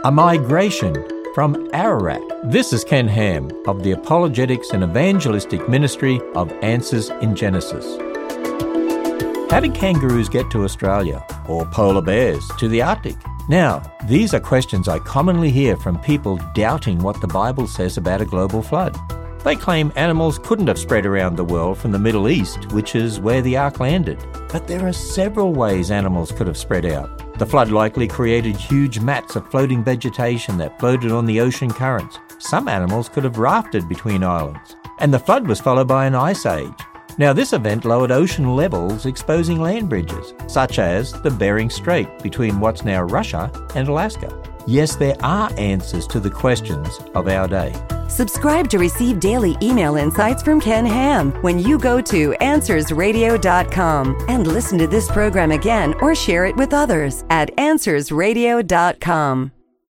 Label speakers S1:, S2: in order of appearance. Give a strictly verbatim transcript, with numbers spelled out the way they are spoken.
S1: A migration from Ararat. This is Ken Ham of the Apologetics and Evangelistic Ministry of Answers in Genesis. How did kangaroos get to Australia, or polar bears to the Arctic? Now, these are questions I commonly hear from people doubting what the Bible says about a global flood. They claim animals couldn't have spread around the world from the Middle East, which is where the ark landed. But there are several ways animals could have spread out. The flood likely created huge mats of floating vegetation that floated on the ocean currents. Some animals could have rafted between islands. And the flood was followed by an ice age. Now, this event lowered ocean levels, exposing land bridges, such as the Bering Strait between what's now Russia and Alaska. Yes, there are answers to the questions of our day.
S2: Subscribe to receive daily email insights from Ken Ham when you go to answers radio dot com and listen to this program again or share it with others at answers radio dot com.